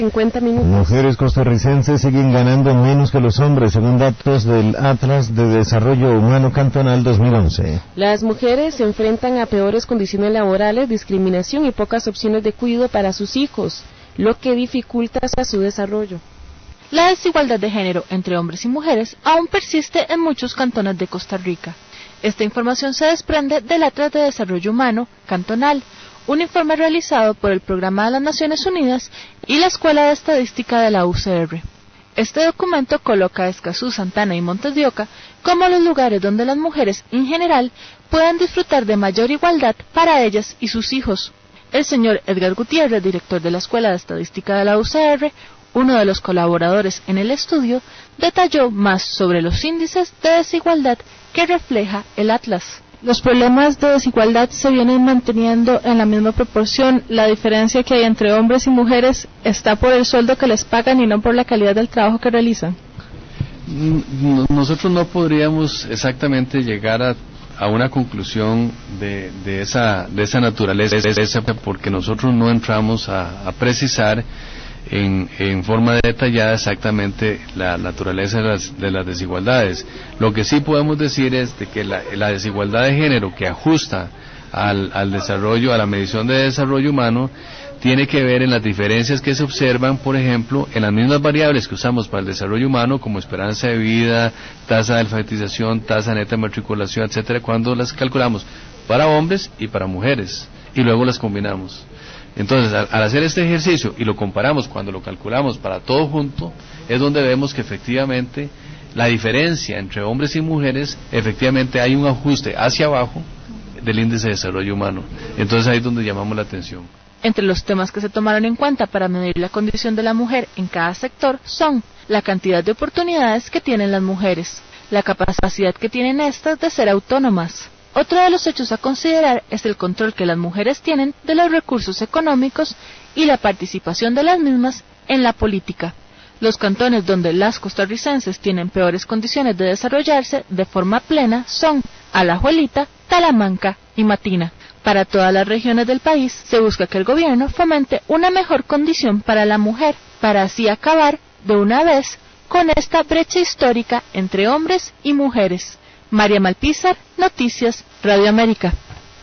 50 minutos. Mujeres costarricenses siguen ganando menos que los hombres, según datos del Atlas de Desarrollo Humano Cantonal 2011. Las mujeres se enfrentan a peores condiciones laborales, discriminación y pocas opciones de cuidado para sus hijos, lo que dificulta su desarrollo. La desigualdad de género entre hombres y mujeres aún persiste en muchos cantones de Costa Rica. Esta información se desprende del Atlas de Desarrollo Humano Cantonal, un informe realizado por el Programa de las Naciones Unidas y la Escuela de Estadística de la UCR. Este documento coloca a Escazú, Santana y Montes de Oca como los lugares donde las mujeres, en general, pueden disfrutar de mayor igualdad para ellas y sus hijos. El señor Edgar Gutiérrez, director de la Escuela de Estadística de la UCR, uno de los colaboradores en el estudio, detalló más sobre los índices de desigualdad que refleja el Atlas. Los problemas de desigualdad se vienen manteniendo en la misma proporción. La diferencia que hay entre hombres y mujeres está por el sueldo que les pagan y no por la calidad del trabajo que realizan. Nosotros no podríamos exactamente llegar a una conclusión de esa naturaleza, porque nosotros no entramos a precisar en forma detallada exactamente la naturaleza de las desigualdades. Lo que sí podemos decir es de que la desigualdad de género que ajusta al desarrollo, a la medición de desarrollo humano, tiene que ver en las diferencias que se observan, por ejemplo, en las mismas variables que usamos para el desarrollo humano, como esperanza de vida, tasa de alfabetización, tasa neta de matriculación, etcétera, cuando las calculamos para hombres y para mujeres, y luego las combinamos. Entonces, al hacer este ejercicio y lo comparamos cuando lo calculamos para todo junto, es donde vemos que efectivamente la diferencia entre hombres y mujeres, efectivamente hay un ajuste hacia abajo del índice de desarrollo humano. Entonces ahí es donde llamamos la atención. Entre los temas que se tomaron en cuenta para medir la condición de la mujer en cada sector son la cantidad de oportunidades que tienen las mujeres, la capacidad que tienen estas de ser autónomas. Otro de los hechos a considerar es el control que las mujeres tienen de los recursos económicos y la participación de las mismas en la política. Los cantones donde las costarricenses tienen peores condiciones de desarrollarse de forma plena son Alajuelita, Talamanca y Matina. Para todas las regiones del país se busca que el gobierno fomente una mejor condición para la mujer, para así acabar de una vez con esta brecha histórica entre hombres y mujeres. María Malpizar, Noticias, Radio América.